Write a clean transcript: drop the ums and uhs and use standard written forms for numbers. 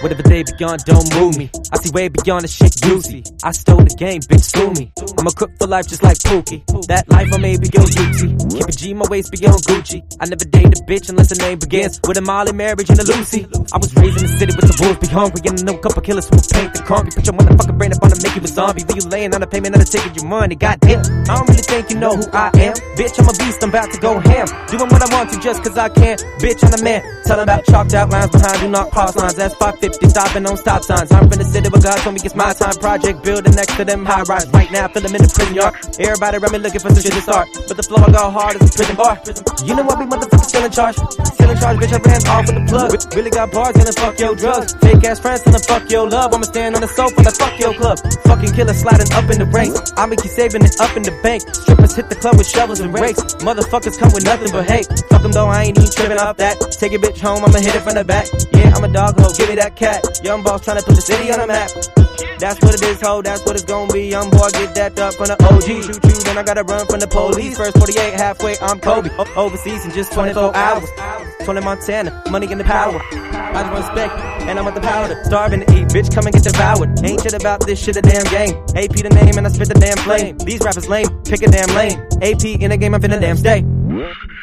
Whatever they beyond, don't move me. I see way beyond the shit you see. I stole the game, bitch, sue me. I'm a crook for life just like Pookie. That life I made beyond Gucci. Keep a G, my waist beyond Gucci. I never date a bitch unless the name begins with a Molly marriage and a Lucy. I was raised in the city with the wolves be hungry, and I know a couple killers who paint the concrete. Put your motherfucking brain up on to make you a zombie. Then you laying on a payment, not taking your money. Goddamn, I don't really think you know who I am. Bitch, I'm a beast, I'm about to go ham. Doing what I want to just cause I can. Bitch, I'm the man. Tell about chalked out lines behind, do not cross lines. That's 550, stopping on stop signs. I'm from the city where God told me it's my time. Project building next to them high rise. Right now, feel them in the prison yard. Everybody around me looking for some shit to start. But the flow I go hard as a prison bar. You know I be motherfucking still in charge. Still in charge, bitch, I ran off with the plug. Really got bars, gonna fuck your drugs. Fake ass friends, gonna fuck your love. I'ma stand on the sofa and fuck your club. Fucking killer sliding up in the ranks. I'ma keep saving it up in the bank. Strippers hit the club with shovels and rakes. Motherfuckers come with nothing but hate. Fuck them though, I ain't even tripping off that. Take your bitch home, I'ma hit it from the back. Yeah, I'm a dog ho, give me that cat. Young boss tryna put the city on the map. That's what it is, ho, that's what it's gon' be. Young boy, get that up from the OG. Shoot you, then I gotta run from the police. First 48, halfway, I'm Kobe. Overseas in just 24 hours. 20 Montana, money in the power. I just want respect, and I'm with the powder. Starving to eat, bitch, come and get devoured. Ain't shit about this shit a damn game. AP the name, and I spit the damn flame. These rappers lame, pick a damn lane. AP in the game, I'm finna damn stay.